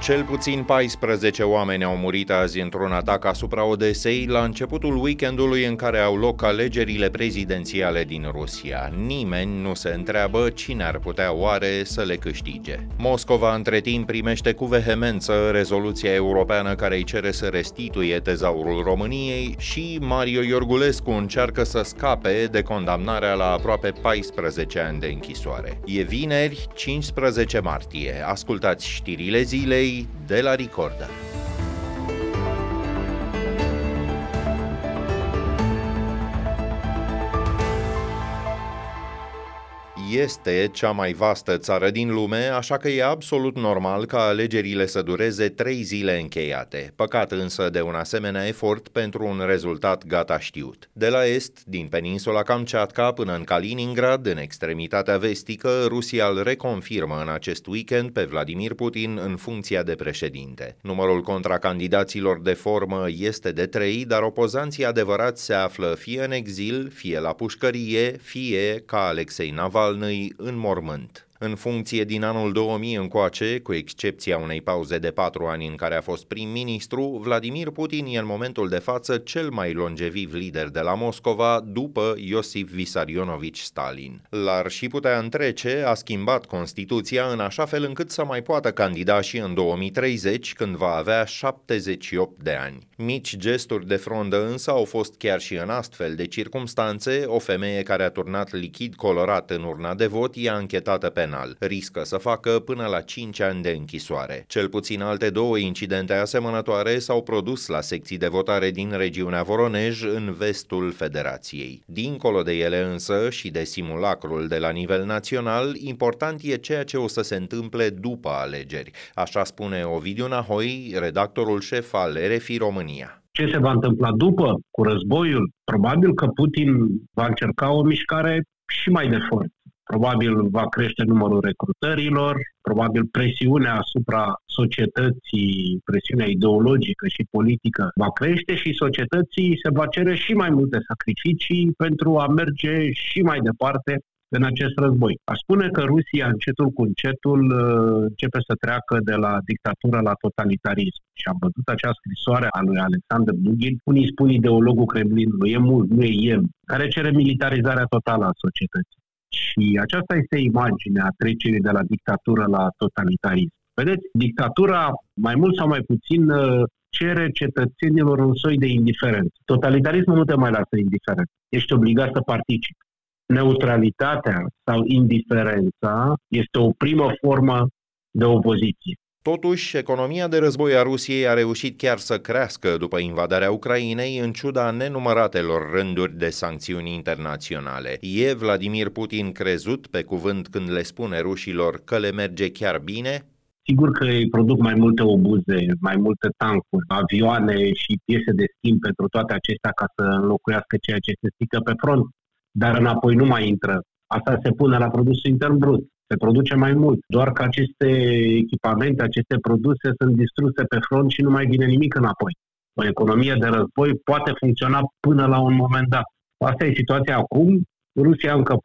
Cel puțin 14 oameni au murit azi într-un atac asupra Odesei la începutul weekendului în care au loc alegerile prezidențiale din Rusia. Nimeni nu se întreabă cine ar putea oare să le câștige. Moscova între timp primește cu vehemență rezoluția europeană care îi cere să restituie tezaurul României și Mario Iorgulescu încearcă să scape de condamnarea la aproape 14 ani de închisoare. E vineri, 15 martie. Ascultați știrile zilei de la Recorder. Este cea mai vastă țară din lume, așa că e absolut normal ca alegerile să dureze 3 zile încheiate. Păcat însă de un asemenea efort pentru un rezultat gata știut. De la est, din peninsula Kamchatka până în Kaliningrad, în extremitatea vestică, Rusia îl reconfirmă în acest weekend pe Vladimir Putin în funcția de președinte. Numărul contracandidaților de formă este de 3, dar opozanții adevărați se află fie în exil, fie la pușcărie, fie, ca Alexei Navalny, în mormânt. În funcție din anul 2000 încoace, cu excepția unei pauze de 4 ani în care a fost prim-ministru, Vladimir Putin e în momentul de față cel mai longeviv lider de la Moscova după Iosif Vissarionovici Stalin. L-ar și putea întrece, a schimbat Constituția în așa fel încât să mai poată candida și în 2030, când va avea 78 de ani. Mici gesturi de frondă însă au fost chiar și în astfel de circumstanțe. O femeie care a turnat lichid colorat în urna de vot e anchetată penal. Riscă să facă până la 5 ani de închisoare. Cel puțin alte 2 incidente asemănătoare s-au produs la secții de votare din regiunea Voronej, în vestul Federației. Dincolo de ele însă și de simulacrul de la nivel național, important e ceea ce o să se întâmple după alegeri. Așa spune Ovidiu Nahoi, redactorul șef al RFI România. Ce se va întâmpla după, cu războiul? Probabil că Putin va încerca o mișcare și mai de forță. Probabil va crește numărul recrutărilor, probabil presiunea asupra societății, presiunea ideologică și politică va crește și societății se va cere și mai multe sacrificii pentru a merge și mai departe în acest război. Aș spune că Rusia încetul cu încetul începe să treacă de la dictatură la totalitarism. Și am văzut acea scrisoare a lui Alexander Dugin, unii spun ideologul Kremlinului, e mult, nu e el, care cere militarizarea totală a societății. Și aceasta este imaginea trecerii de la dictatură la totalitarism. Vedeți, dictatura, mai mult sau mai puțin, cere cetățenilor un soi de indiferență. Totalitarismul nu te mai lasă indiferent. Ești obligat să participi. Neutralitatea sau indiferența este o primă formă de opoziție. Totuși, economia de război a Rusiei a reușit chiar să crească după invadarea Ucrainei, în ciuda nenumăratelor rânduri de sancțiuni internaționale. E Vladimir Putin crezut pe cuvânt când le spune rușilor că le merge chiar bine? Sigur că îi produc mai multe obuze, mai multe tancuri, avioane și piese de schimb pentru toate acestea ca să înlocuiască ceea ce se strică pe front, dar înapoi nu mai intră. Asta se pune la produsul intern brut. Se produce mai mult, doar că aceste echipamente, aceste produse sunt distruse pe front și nu mai vine nimic înapoi. O economie de război poate funcționa până la un moment dat. Asta e situația acum. Rusia încă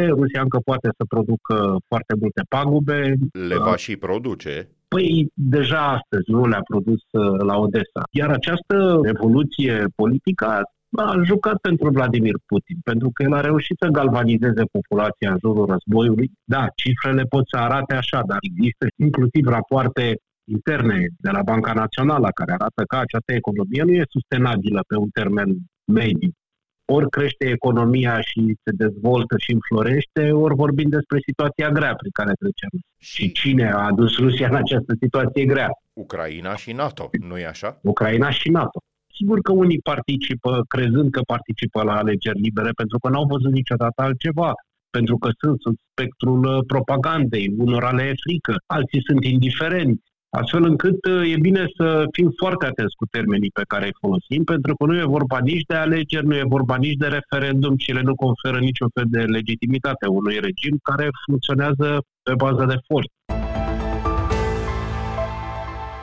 poate să producă foarte multe pagube. Le va și produce? Păi deja astăzi nu le-a produs la Odessa. Iar această evoluție politică a jucat pentru Vladimir Putin, pentru că el a reușit să galvanizeze populația în jurul războiului. Da, cifrele pot să arate așa, dar există inclusiv rapoarte interne de la Banca Națională care arată că această economie nu e sustenabilă pe un termen mediu. Ori crește economia și se dezvoltă și înflorește, ori vorbim despre situația grea prin care trece Rusia. Și cine a adus Rusia în această situație grea? Ucraina și NATO, nu-i așa? Ucraina și NATO. Sigur că unii participă crezând că participă la alegeri libere pentru că n-au văzut niciodată altceva, pentru că sunt sub spectrul propagandei, unora le e frică, alții sunt indiferenți, astfel încât e bine să fim foarte atenți cu termenii pe care îi folosim, pentru că nu e vorba nici de alegeri, nu e vorba nici de referendum și ele nu conferă niciun fel de legitimitate unui regim care funcționează pe bază de forță.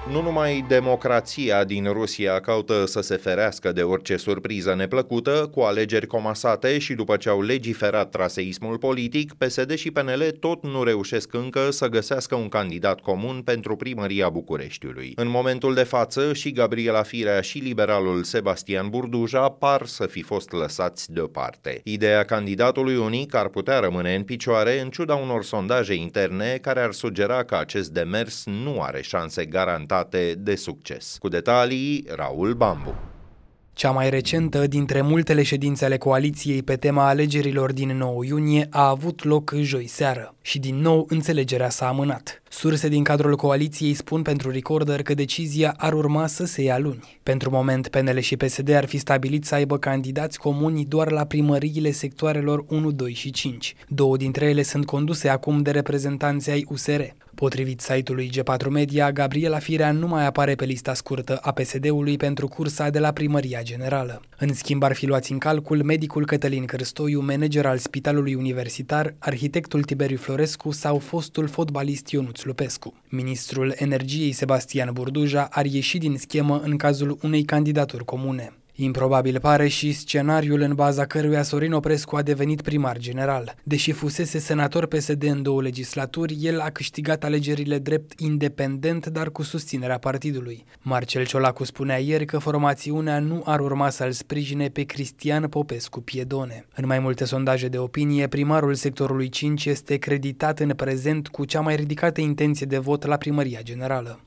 Nu numai democrația din Rusia caută să se ferească de orice surpriză neplăcută, cu alegeri comasate și după ce au legiferat traseismul politic, PSD și PNL tot nu reușesc încă să găsească un candidat comun pentru primăria Bucureștiului. În momentul de față, și Gabriela Firea și liberalul Sebastian Burduja par să fi fost lăsați deoparte. Ideea candidatului unic ar putea rămâne în picioare în ciuda unor sondaje interne care ar sugera că acest demers nu are șanse garantate de succes. Cu detalii, Raul Bambu. Cea mai recentă dintre multele ședințe ale coaliției pe tema alegerilor din 9 iunie a avut loc joi seară și din nou înțelegerea s-a amânat. Surse din cadrul coaliției spun pentru Recorder că decizia ar urma să se ia luni. Pentru moment, PNL și PSD ar fi stabilit să aibă candidați comuni doar la primăriile sectoarelor 1, 2 și 5. Două dintre ele sunt conduse acum de reprezentanții ai USR. Potrivit site-ului G4 Media, Gabriela Firea nu mai apare pe lista scurtă a PSD-ului pentru cursa de la Primăria Generală. În schimb, ar fi luați în calcul medicul Cătălin Cârstoiu, manager al Spitalului Universitar, arhitectul Tiberiu Florescu sau fostul fotbalist Ionuț Lupescu. Ministrul Energiei Sebastian Burduja ar ieși din schemă în cazul unei candidaturi comune. Improbabil pare și scenariul în baza căruia Sorin Oprescu a devenit primar general. Deși fusese senator PSD în 2 legislaturi, el a câștigat alegerile drept independent, dar cu susținerea partidului. Marcel Ciolacu spunea ieri că formațiunea nu ar urma să-l sprijine pe Cristian Popescu Piedone. În mai multe sondaje de opinie, primarul sectorului 5 este creditat în prezent cu cea mai ridicată intenție de vot la primăria generală.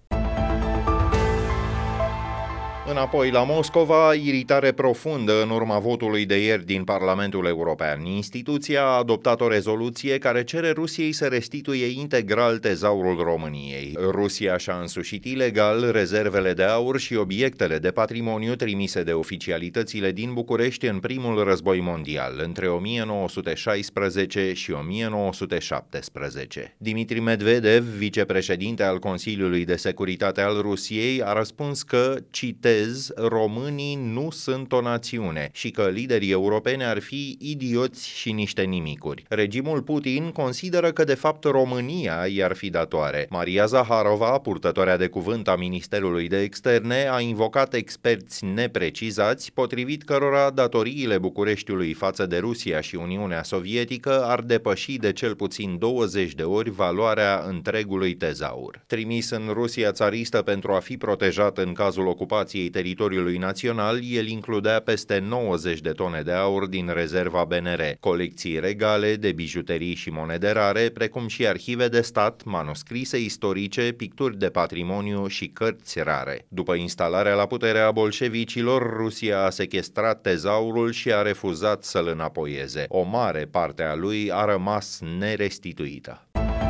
Înapoi la Moscova, iritare profundă în urma votului de ieri din Parlamentul European. Instituția a adoptat o rezoluție care cere Rusiei să restituie integral tezaurul României. Rusia și-a însușit ilegal rezervele de aur și obiectele de patrimoniu trimise de oficialitățile din București în primul război mondial, între 1916 și 1917. Dimitri Medvedev, vicepreședinte al Consiliului de Securitate al Rusiei, a răspuns că, citez, românii nu sunt o națiune și că liderii europeni ar fi idioți și niște nimicuri. Regimul Putin consideră că de fapt România i-ar fi datoare. Maria Zaharova, purtătoarea de cuvânt a Ministerului de Externe, a invocat experți neprecizați, potrivit cărora datoriile Bucureștiului față de Rusia și Uniunea Sovietică ar depăși de cel puțin 20 de ori valoarea întregului tezaur. Trimis în Rusia țaristă pentru a fi protejat în cazul ocupației teritoriului național, el includea peste 90 de tone de aur din rezerva BNR, colecții regale de bijuterii și monede rare, precum și arhive de stat, manuscrise istorice, picturi de patrimoniu și cărți rare. După instalarea la putere a bolșevicilor, Rusia a sechestrat tezaurul și a refuzat să-l înapoieze. O mare parte a lui a rămas nerestituită.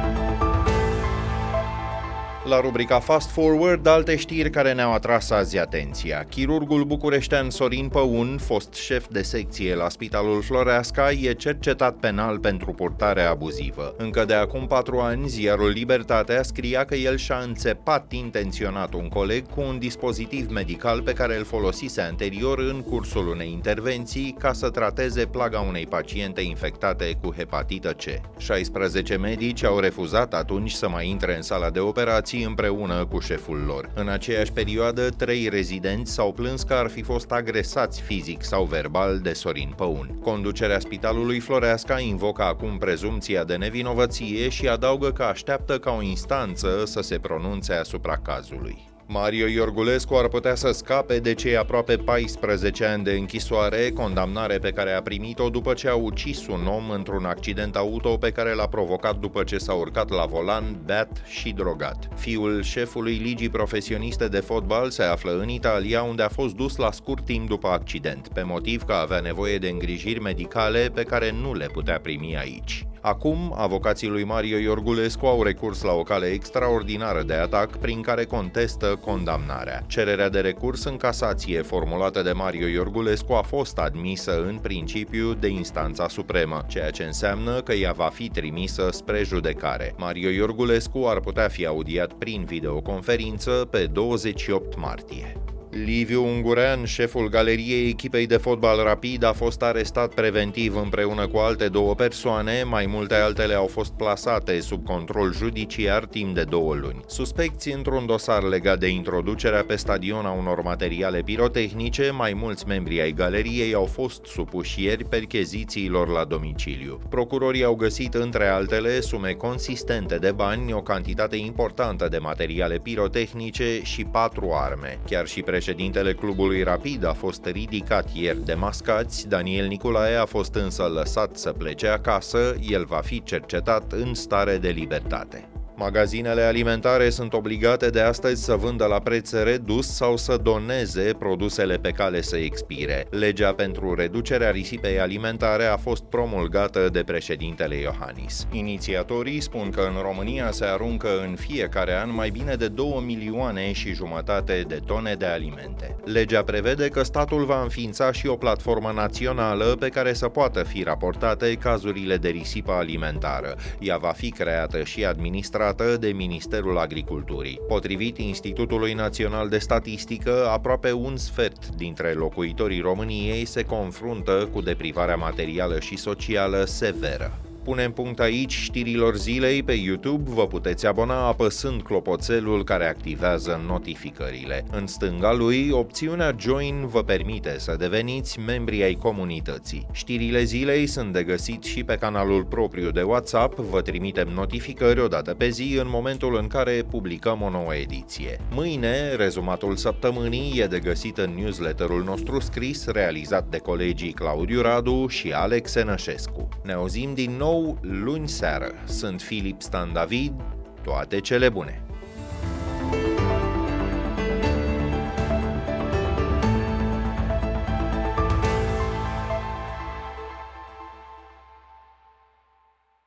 La rubrica Fast Forward, alte știri care ne-au atras azi atenția. Chirurgul bucureștean Sorin Păun, fost șef de secție la Spitalul Floreasca, e cercetat penal pentru purtare abuzivă. Încă de acum 4 ani, ziarul Libertatea scria că el și-a înțepat intenționat un coleg cu un dispozitiv medical pe care îl folosise anterior în cursul unei intervenții ca să trateze plaga unei paciente infectate cu hepatită C. 16 medici au refuzat atunci să mai intre în sala de operații împreună cu șeful lor. În aceeași perioadă, 3 rezidenți s-au plâns că ar fi fost agresați fizic sau verbal de Sorin Păun. Conducerea Spitalului Floreasca invocă acum prezumția de nevinovăție și adaugă că așteaptă ca o instanță să se pronunțe asupra cazului. Mario Iorgulescu ar putea să scape de cei aproape 14 ani de închisoare, condamnare pe care a primit-o după ce a ucis un om într-un accident auto pe care l-a provocat după ce s-a urcat la volan, beat și drogat. Fiul șefului ligii profesioniste de fotbal se află în Italia, unde a fost dus la scurt timp după accident, pe motiv că avea nevoie de îngrijiri medicale pe care nu le putea primi aici. Acum, avocații lui Mario Iorgulescu au recurs la o cale extraordinară de atac prin care contestă condamnarea. Cererea de recurs în casație formulată de Mario Iorgulescu a fost admisă în principiu de instanța supremă, ceea ce înseamnă că ea va fi trimisă spre judecare. Mario Iorgulescu ar putea fi audiat prin videoconferință pe 28 martie. Liviu Ungurean, șeful galeriei echipei de fotbal Rapid, a fost arestat preventiv împreună cu alte 2 persoane, mai multe altele au fost plasate sub control judiciar timp de 2 luni. Suspecți într-un dosar legat de introducerea pe stadion a unor materiale pirotehnice, mai mulți membri ai galeriei au fost supuși ieri perchezițiilor la domiciliu. Procurorii au găsit, între altele, sume consistente de bani, o cantitate importantă de materiale pirotehnice și 4 arme. Chiar și președintele clubului Rapid a fost ridicat ieri de mascați, Daniel Niculae a fost însă lăsat să plece acasă, el va fi cercetat în stare de libertate. Magazinele alimentare sunt obligate de astăzi să vândă la preț redus sau să doneze produsele pe cale să expire. Legea pentru reducerea risipei alimentare a fost promulgată de președintele Iohannis. Inițiatorii spun că în România se aruncă în fiecare an mai bine de 2,5 milioane de tone de alimente. Legea prevede că statul va înființa și o platformă națională pe care să poată fi raportate cazurile de risipă alimentară. Ea va fi creată și administrată de Ministerul Agriculturii. Potrivit Institutului Național de Statistică, aproape un sfert dintre locuitorii României se confruntă cu deprivarea materială și socială severă. Punem punct aici știrilor zilei pe YouTube, vă puteți abona apăsând clopoțelul care activează notificările. În stânga lui, opțiunea Join vă permite să deveniți membri ai comunității. Știrile zilei sunt de găsit și pe canalul propriu de WhatsApp, vă trimitem notificări o dată pe zi în momentul în care publicăm o nouă ediție. Mâine, rezumatul săptămânii e de găsit în newsletterul nostru scris, realizat de colegii Claudiu Radu și Alex Enășescu. Ne auzim din nou luni seară. Sunt Filip Stan David, toate cele bune!